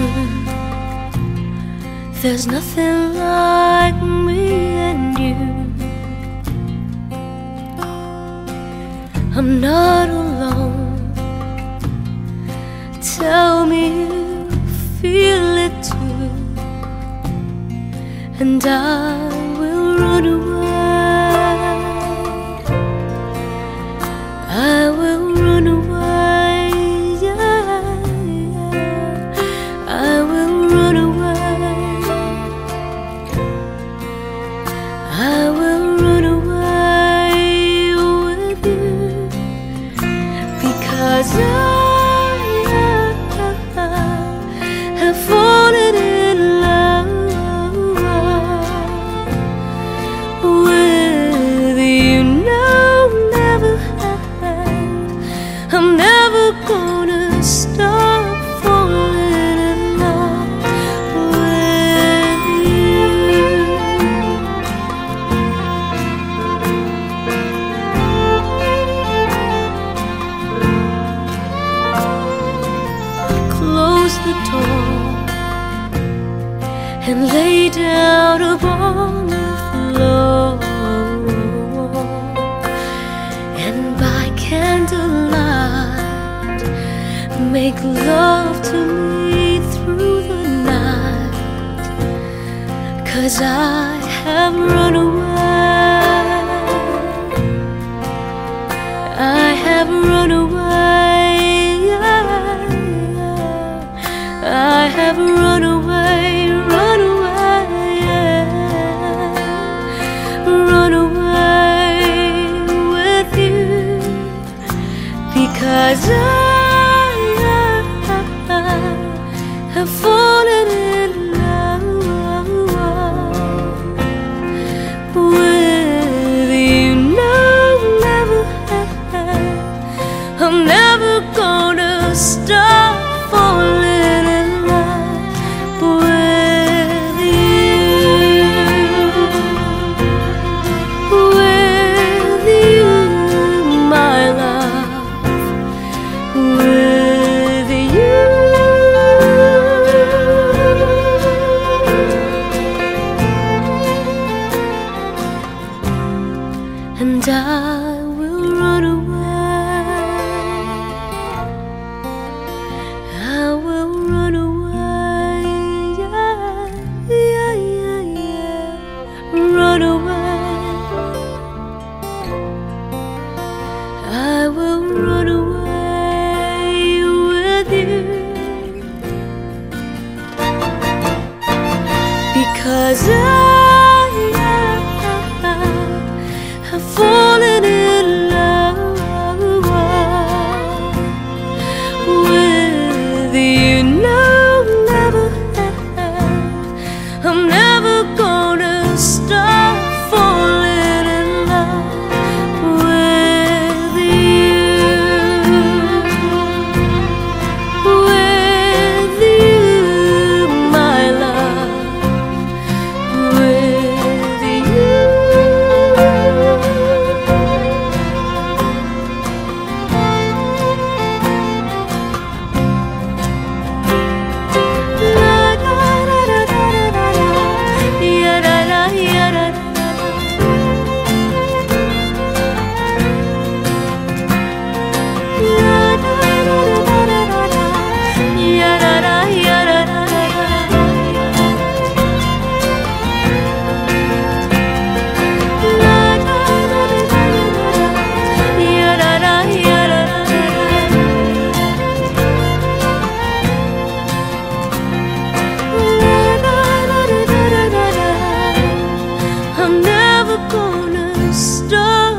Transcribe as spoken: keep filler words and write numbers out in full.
There's nothing like me and you. I'm not alone. Tell me you feel it too, and I will run away. I will run away, yeah, yeah. I will run away. I will run away with you, because I have fallen in love with you. No, never have. I'm never gonna stop falling in love with you. Close the door and lay down upon the floor, and by candlelight make love to me through the night, 'cause I have run away. I have run away, yeah, yeah. I have run away, run away, yeah. Run away with you, because I have fallen in love with you. No, never have. I'm never gonna stop falling in love with you, with you, my love, with you. And I will run away. I will run away, yeah, yeah, yeah, yeah. Run away. I will run away with you, because I have fallen in love with you. No, never have. I'm never gonna stop falling in love with you, with you, my love, with you. I'm never gonna stop.